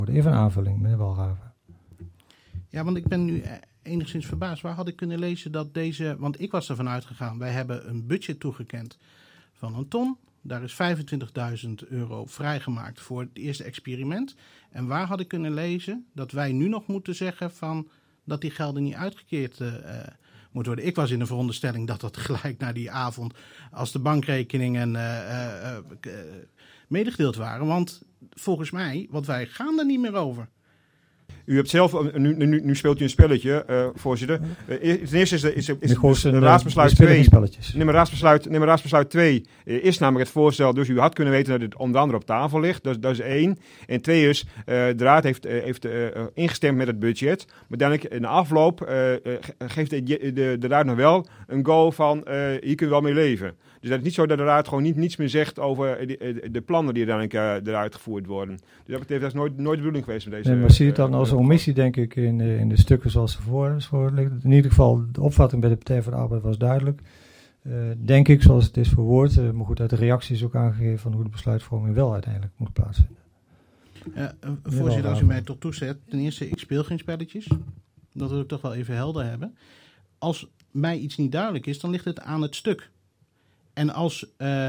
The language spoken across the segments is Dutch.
Even een aanvulling, meneer Walraven. Ja, want ik ben nu enigszins verbaasd. Waar had ik kunnen lezen dat deze... Want ik was ervan uitgegaan, wij hebben een budget toegekend van 1 ton. Daar is €25.000 vrijgemaakt voor het eerste experiment. En waar had ik kunnen lezen dat wij nu nog moeten zeggen van dat die gelden niet uitgekeerd moet worden. Ik was in de veronderstelling dat dat gelijk na die avond als de bankrekeningen medegedeeld waren. Want volgens mij, want wij gaan er niet meer over. U hebt zelf, nu speelt u een spelletje, voorzitter. Ten eerste is raadsbesluit 2. Raadsbesluit 2 is namelijk het voorstel. Dus u had kunnen weten dat het onder andere op tafel ligt. Dat is 1. En 2 is, de raad heeft ingestemd met het budget. Maar uiteindelijk in de afloop geeft de raad nog wel een go van hier kunnen we wel mee leven. Dus dat is niet zo dat de raad gewoon niets meer zegt over de plannen die uiteindelijk eruit gevoerd worden. Dus dat betekent, dat is nooit de bedoeling geweest met deze... Nee, maar zie je het dan als een omissie, denk ik, in de stukken zoals ze voor liggen. In ieder geval, de opvatting bij de Partij voor de Arbeid was duidelijk. Denk ik, zoals het is verwoord, maar goed, uit de reacties ook aangegeven van hoe de besluitvorming wel uiteindelijk moet plaatsvinden. Voorzitter, als u mij tot toezet, ten eerste, ik speel geen spelletjes. Dat wil ik toch wel even helder hebben. Als mij iets niet duidelijk is, dan ligt het aan het stuk. En als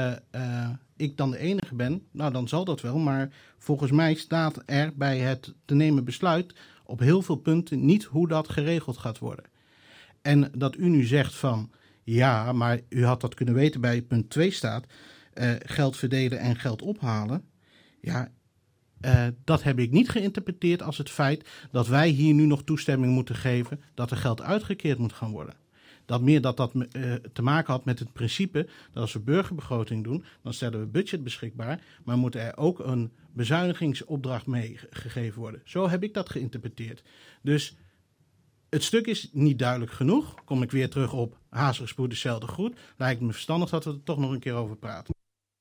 ik dan de enige ben, nou dan zal dat wel. Maar volgens mij staat er bij het te nemen besluit op heel veel punten niet hoe dat geregeld gaat worden. En dat u nu zegt van, ja, maar u had dat kunnen weten bij punt 2 staat, geld verdelen en geld ophalen. Ja, dat heb ik niet geïnterpreteerd als het feit dat wij hier nu nog toestemming moeten geven dat er geld uitgekeerd moet gaan worden. Dat te maken had met het principe dat als we burgerbegroting doen, dan stellen we budget beschikbaar, maar moet er ook een bezuinigingsopdracht mee gegeven worden. Zo heb ik dat geïnterpreteerd. Dus het stuk is niet duidelijk genoeg. Kom ik weer terug op hazig spoed dezelfde goed. Lijkt me verstandig dat we er toch nog een keer over praten.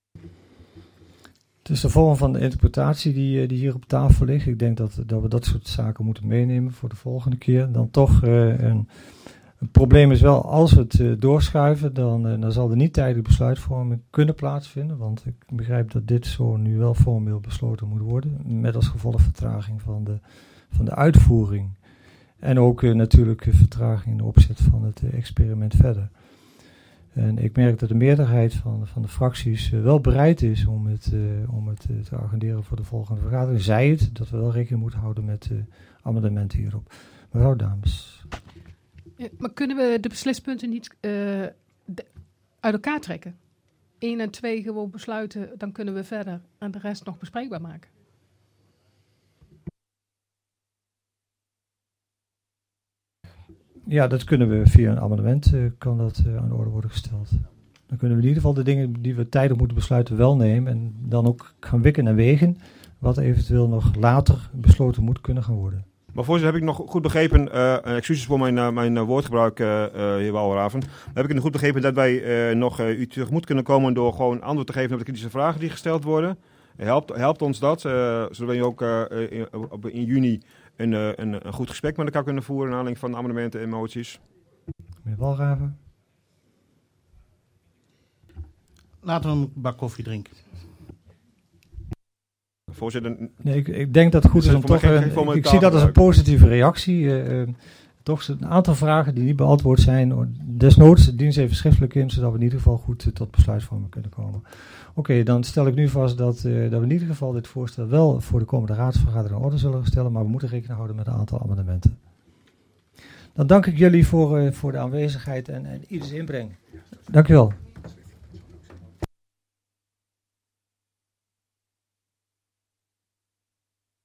Het is de vorm van de interpretatie die hier op tafel ligt. Ik denk dat we dat soort zaken moeten meenemen voor de volgende keer. Dan toch een probleem is wel, als we het doorschuiven, dan zal er niet tijdelijk besluitvorming kunnen plaatsvinden. Want ik begrijp dat dit zo nu wel formeel besloten moet worden. Met als gevolg vertraging van de uitvoering. En ook natuurlijk vertraging in de opzet van het experiment verder. En ik merk dat de meerderheid van de fracties wel bereid is om het te agenderen voor de volgende vergadering. Zij het, dat we wel rekening moeten houden met amendementen hierop. Mevrouw Dames. Maar kunnen we de beslispunten niet uit elkaar trekken? 1 en 2 gewoon besluiten, dan kunnen we verder en de rest nog bespreekbaar maken. Ja, dat kunnen we via een amendement kan dat aan de orde worden gesteld. Dan kunnen we in ieder geval de dingen die we tijdig moeten besluiten wel nemen en dan ook gaan wikken en wegen wat eventueel nog later besloten moet kunnen gaan worden. Maar voorzitter, heb ik nog goed begrepen, excuses voor mijn woordgebruik, heer Walraven, heb ik nog goed begrepen dat wij nog u tegemoet kunnen komen door gewoon antwoord te geven op de kritische vragen die gesteld worden? Helpt ons dat, zodat we ook in juni een goed gesprek met elkaar kunnen voeren naar aanleiding van amendementen en moties? Meneer Walraven. Laten we een bak koffie drinken. Voorzitter, nee, ik denk dat het goed is om toch... Ik zie dat als een positieve reactie. Toch een aantal vragen die niet beantwoord zijn. Desnoods dien ze even schriftelijk in, zodat we in ieder geval goed tot besluitvorming kunnen komen. Oké, dan stel ik nu vast dat we in ieder geval dit voorstel wel voor de komende raadsvergadering in orde zullen stellen, maar we moeten rekening houden met een aantal amendementen. Dan dank ik jullie voor de aanwezigheid en ieders inbreng. Dank u wel.